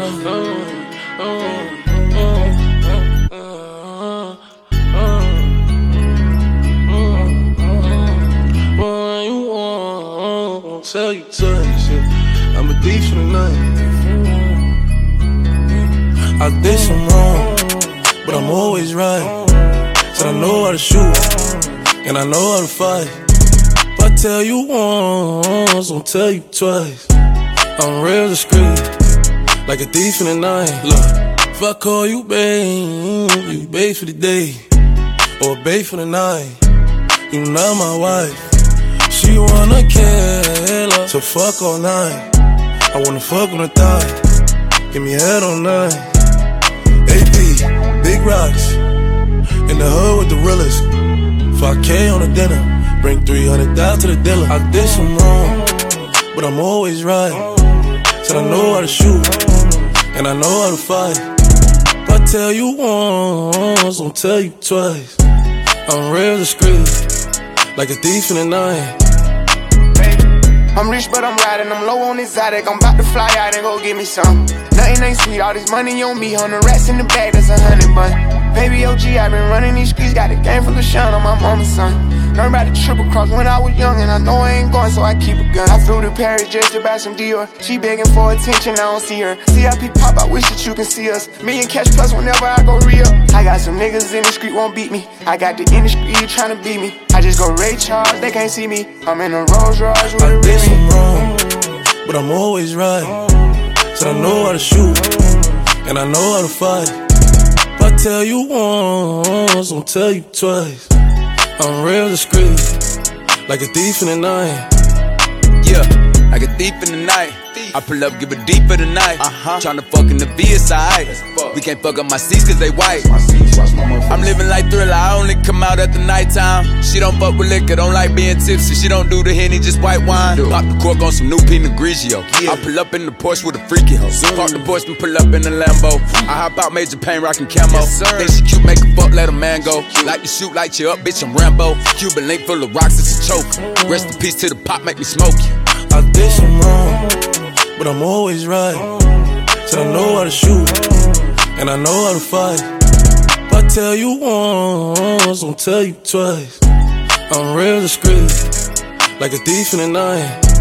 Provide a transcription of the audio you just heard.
Tell you twice, yeah. I'm a thief for the night. I did some wrong, but I'm always right. Said I know how to shoot, and I know how to fight. If I tell you once, I'll tell you twice. I'm real discreet, like a thief in the night. Look, if I call you babe, you babe for the day, or babe for the night. You not my wife. She wanna kill her, so fuck all night. I wanna fuck on the thigh, give me head all night. AP, big rocks, in the hood with the realest. 5K on the dinner, bring 300 down to the dealer. I did some wrong, but I'm always right. Said I know how to shoot, and I know how to fight. If I tell you once, I'll tell you twice. I'm real discreet, like a thief in the night. I'm rich but I'm riding, I'm low on exotic. I'm about to fly out and go get me some. Nothing ain't sweet, all this money on me. 100 rats in the bag, that's 100 bun. Baby OG, I been running these streets. Got a game full of shine on my mama's son. Learned about the triple cross when I was young, and I know I ain't going, so I keep a gun. I flew to Paris just to buy some Dior. She begging for attention, I don't see her. CIP pop, I wish that you can see us. Million cash plus whenever I go real. I got some niggas in the street won't beat me. I got the industry tryna beat me. I just go Ray Charles, they can't see me. I'm in a Rolls Royce with a did some wrong, but I'm always right. Said I know how to shoot, and I know how to fight. If I tell you once, I'll tell you twice. I'm real discreet, like a thief in the night. Yeah, like a thief in the night. I pull up, give it deep for the night. Tryna fuck in the VSI. We can't fuck up my seats cause they white. I'm living like Thriller, I only come out at the nighttime. She don't fuck with liquor, don't like being tipsy. She don't do the Henny, just white wine. Pop the cork on some new Pinot Grigio. I pull up in the Porsche with a freaky hoe. Park the Porsche and pull up in the Lambo. I hop out Major Payne rockin' camo. Think she cute, make a fuck, let a man go. Like to shoot, light you up, bitch, I'm Rambo. Cuban link full of rocks, it's a choke. Rest in peace to the pop, make me smoke you. I did some wrong, but I'm always right. Said I know how to shoot, and I know how to fight. If I tell you once, I'll tell you twice. I'm real discreet, like a thief in the night.